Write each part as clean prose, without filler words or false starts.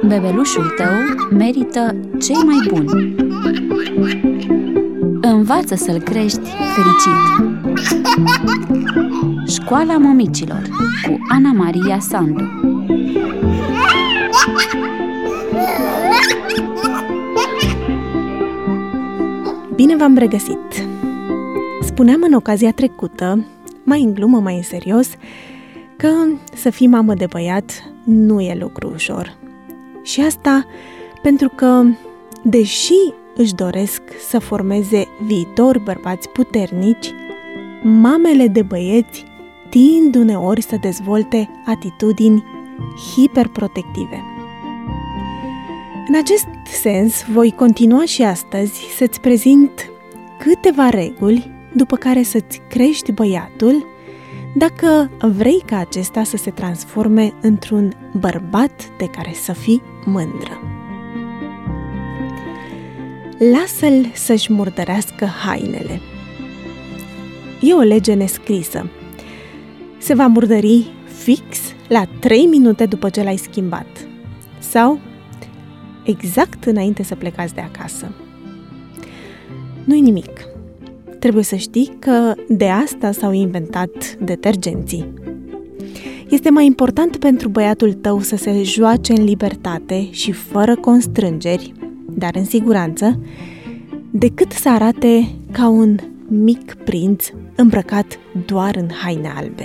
Bebelușul tău merită cei mai buni. Învață să-l crești fericit. Școala Mămicilor cu Ana Maria Sandu. Bine v-am regăsit! Spuneam în ocazia trecută, mai în glumă, mai în serios, că să fii mamă de băiat nu e lucru ușor. Și asta pentru că, deși își doresc să formeze viitori bărbați puternici, mamele de băieți tind uneori să dezvolte atitudini hiperprotective. În acest sens, voi continua și astăzi să-ți prezint câteva reguli după care să-ți crești băiatul dacă vrei ca acesta să se transforme într-un bărbat de care să fii mândră. Lasă-l să-și murdărească hainele. E o lege nescrisă. Se va murdări fix la 3 minute după ce l-ai schimbat. Sau exact înainte să plecați de acasă. Nu-i nimic. Trebuie să știi că de asta s-au inventat detergenții. Este mai important pentru băiatul tău să se joace în libertate și fără constrângeri, dar în siguranță, decât să arate ca un mic prinț îmbrăcat doar în haine albe.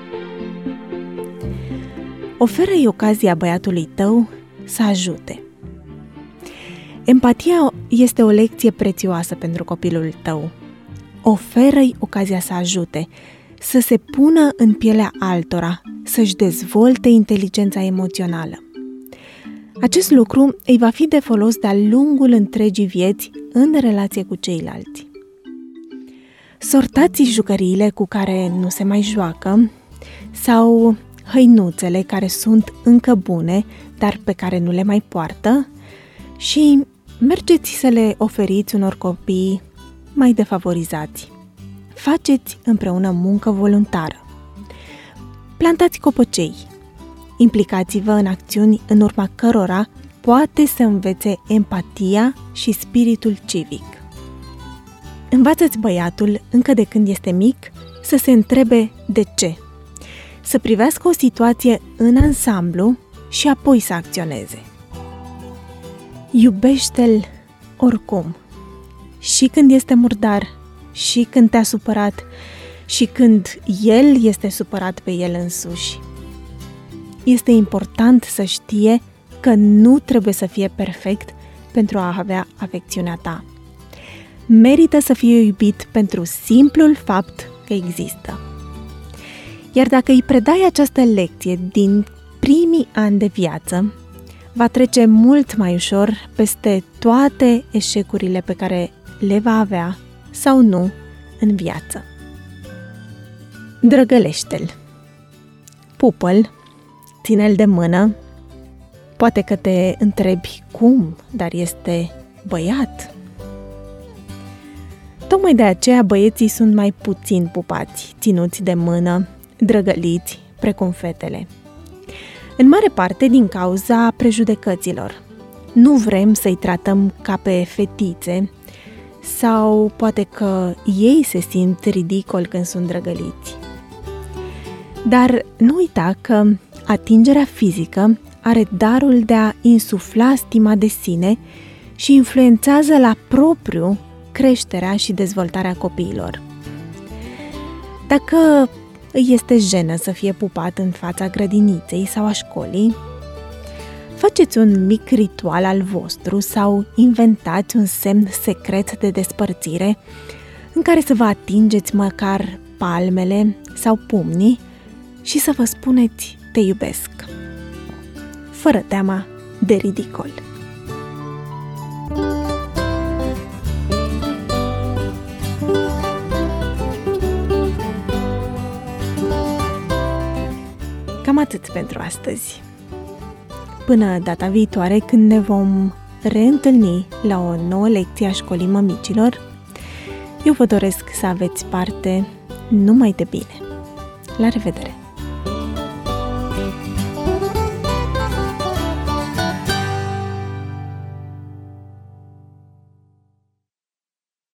Oferă-i ocazia băiatului tău să ajute. Empatia este o lecție prețioasă pentru copilul tău. Oferă-i ocazia să ajute, să se pună în pielea altora, să-și dezvolte inteligența emoțională. Acest lucru îi va fi de folos de-a lungul întregii vieți în relație cu ceilalți. Sortați jucăriile cu care nu se mai joacă sau hăinuțele care sunt încă bune, dar pe care nu le mai poartă și mergeți să le oferiți unor copii mai defavorizați. Faceți împreună muncă voluntară. Plantați copăcei. Implicați-vă în acțiuni în urma cărora poate să învețe empatia și spiritul civic. Învață-ți băiatul, încă de când este mic, să se întrebe de ce. Să privească o situație în ansamblu și apoi să acționeze. Iubește-l oricum. Și când este murdar, și când te-a supărat, și când el este supărat pe el însuși. Este important să știe că nu trebuie să fie perfect pentru a avea afecțiunea ta. Merită să fie iubit pentru simplul fapt că există. Iar dacă îi predai această lecție din primii ani de viață, va trece mult mai ușor peste toate eșecurile pe care le va avea sau nu în viață. Drăgălește-l. Pupă-l, ține-l de mână. Poate că te întrebi cum, dar este băiat. Tocmai de aceea băieții sunt mai puțin pupați, ținuți de mână, drăgăliți, precum fetele. În mare parte din cauza prejudecăților. Nu vrem să-i tratăm ca pe fetițe sau poate că ei se simt ridicol când sunt drăgăliți. Dar nu uita că atingerea fizică are darul de a insufla stima de sine și influențează la propriu creșterea și dezvoltarea copiilor. Dacă îi este jenă să fie pupat în fața grădiniței sau a școlii, faceți un mic ritual al vostru sau inventați un semn secret de despărțire în care să vă atingeți măcar palmele sau pumnii și să vă spuneți te iubesc, fără teama de ridicol. Cam atât pentru astăzi. Până data viitoare, când ne vom reîntâlni la o nouă lecție a Școlii Mămicilor, eu vă doresc să aveți parte numai de bine. La revedere!